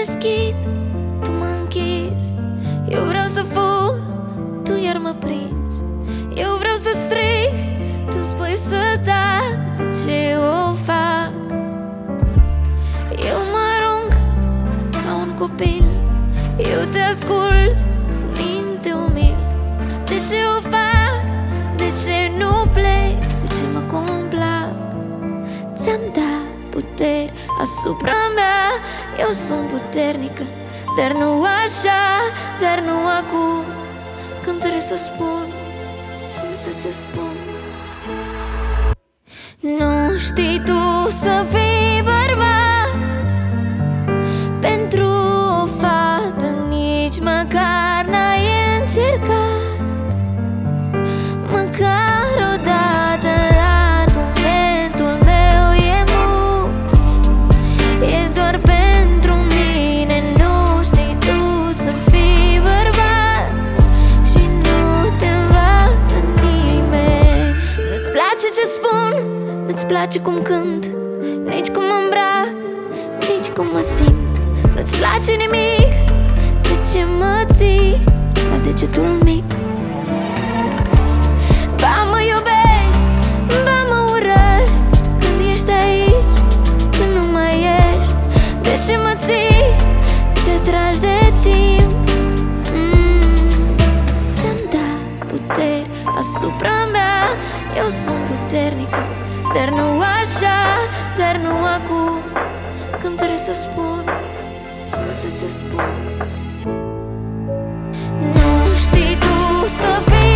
deschid, tu mă închizi. Eu vreau să fug, tu iar mă prinzi. Eu vreau să strig, tu spui să tac. De ce o fac? Eu mă arunc ca un copil. Eu te ascult cu minte umil. De ce o fac? De ce nu plec? De ce mă complac? Ți-am dat puteri asupra mea. Eu sunt puternică, dar nu așa, dar nu acum, când trebuie să spun, cum să ți spun. Nu știi tu să fii bărbat pentru o fată, nici măcar n-ai încercat. Măcar odată argumentul meu e mut. E doar pentru mine. Nu știi tu să fii bărbat și nu te învață nimeni. Nu-ți place ce spun, nu-ți place cum cânt, nici cum mă îmbrac, nici cum mă simt. Nu-ți place nimic. De ce mă ții la degetul mic? Ba mă iubești, ba mă urăști când ești aici, când nu mai ești. De ce mă ții? Ce tragi de timp? Ți-am dat puteri asupra mea. Eu sunt puternică, dar nu așa, dar nu acum, când trebuie să spun, cum să ți spun. Nu știi tu să fii